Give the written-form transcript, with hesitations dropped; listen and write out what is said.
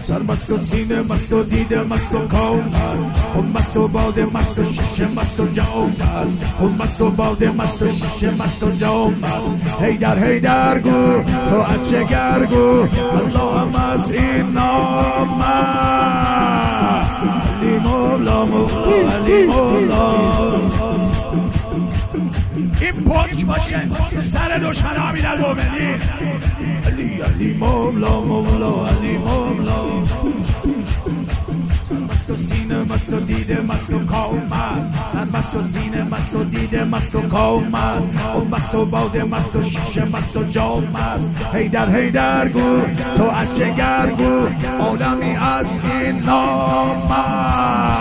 سر مست و سینه مست و دیده مست و کون است، خون مست و باده مست و شیشه مست و جام است، خون مست و باده مست و شیشه مست و جام است. حیدر گو تو از جگر گو الله هم از این نام علی مولا مولا علی مولا. این پاک باشه سر دشمن امیر المومنین علی علی مولا مولا علی مولا. مست و سینه مست و دیده مست و کام است، سر مست و سینه مست و دیده مست و کام است، اون مست و باده مست و شیشه مست و جام است. حیدر گو تو از جگر گو آدمی از این نام است.